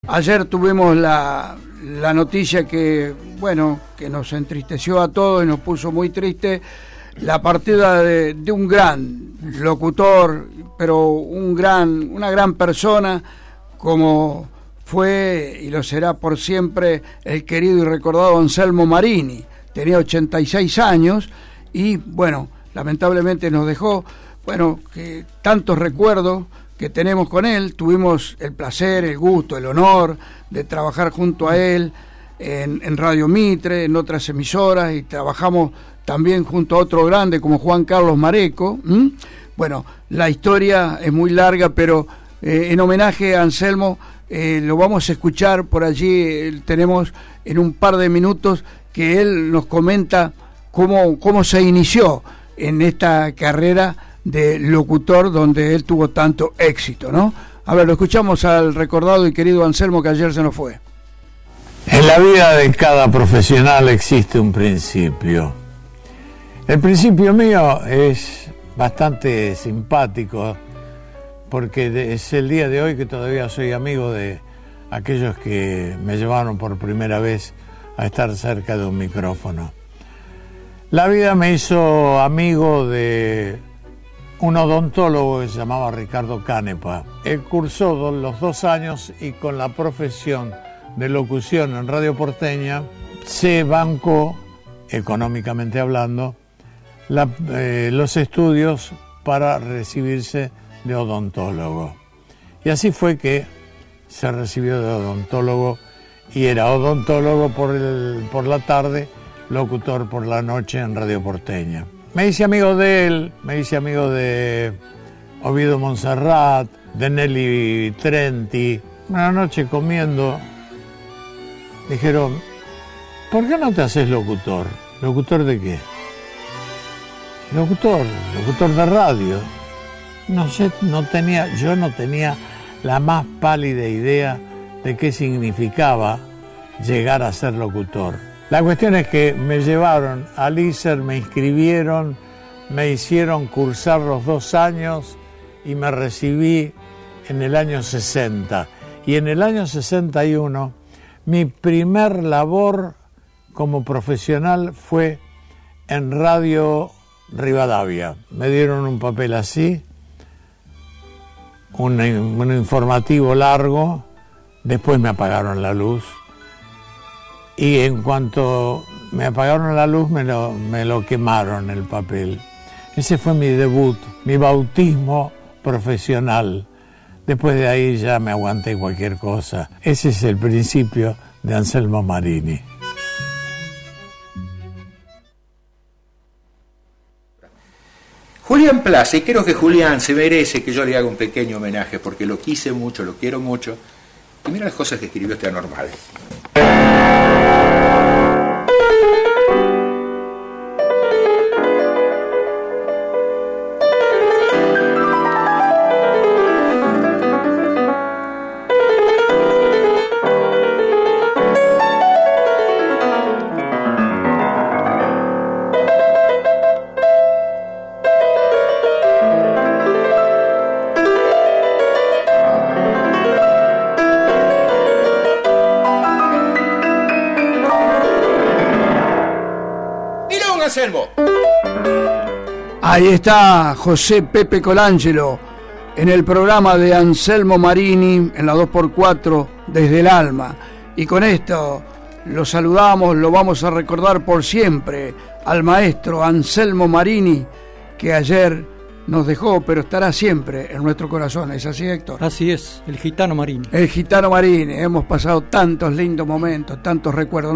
Ayer tuvimos la noticia que, bueno, que nos entristeció a todos y nos puso muy triste la partida de un gran locutor, pero una gran persona, como fue y lo será por siempre el querido y recordado Anselmo Marini. Tenía 86 años y, bueno, lamentablemente nos dejó, bueno, que tantos recuerdos que tenemos con él. Tuvimos el placer, el gusto, el honor de trabajar junto a él en Radio Mitre, en otras emisoras, y trabajamos también junto a otro grande como Juan Carlos Mareco. Bueno, la historia es muy larga, pero en homenaje a Anselmo lo vamos a escuchar por allí. Tenemos en un par de minutos que él nos comenta cómo se inició en esta carrera de locutor donde él tuvo tanto éxito, ¿no? A ver, lo escuchamos al recordado y querido Anselmo, que ayer se nos fue. En la vida de cada profesional existe un principio. El principio mío es bastante simpático porque es el día de hoy que todavía soy amigo de aquellos que me llevaron por primera vez a estar cerca de un micrófono. La vida me hizo amigo de un odontólogo que se llamaba Ricardo Canepa. Él cursó los 2 años y con la profesión de locución en Radio Porteña se bancó, económicamente hablando, los estudios para recibirse de odontólogo. Y así fue que se recibió de odontólogo y era odontólogo por la tarde, locutor por la noche en Radio Porteña. Me hice amigo de él, me hice amigo de Ovidio Monserrat, de Nelly Trenti. Una noche comiendo, dijeron, ¿por qué no te haces locutor? ¿Locutor de qué? Locutor de radio. No sé, yo no tenía la más pálida idea de qué significaba llegar a ser locutor. La cuestión es que me llevaron al ISER, me inscribieron, me hicieron cursar los 2 años y me recibí en el año 60. Y en el año 61, mi primer labor como profesional fue en Radio Rivadavia. Me dieron un papel así, un informativo largo, después me apagaron la luz. Y en cuanto me apagaron la luz, me lo quemaron el papel. Ese fue mi debut, mi bautismo profesional. Después de ahí ya me aguanté cualquier cosa. Ese es el principio de Anselmo Marini. Julián Plaza, y creo que Julián se merece que yo le haga un pequeño homenaje porque lo quise mucho, lo quiero mucho. Y mira las cosas que escribió este anormal. Anselmo. Ahí está José Pepe Colangelo en el programa de Anselmo Marini en la 2x4 Desde el Alma. Y con esto lo saludamos, lo vamos a recordar por siempre al maestro Anselmo Marini, que ayer nos dejó, pero estará siempre en nuestro corazón. ¿Es así, Héctor? Así es, el gitano Marini. El gitano Marini. Hemos pasado tantos lindos momentos, tantos recuerdos.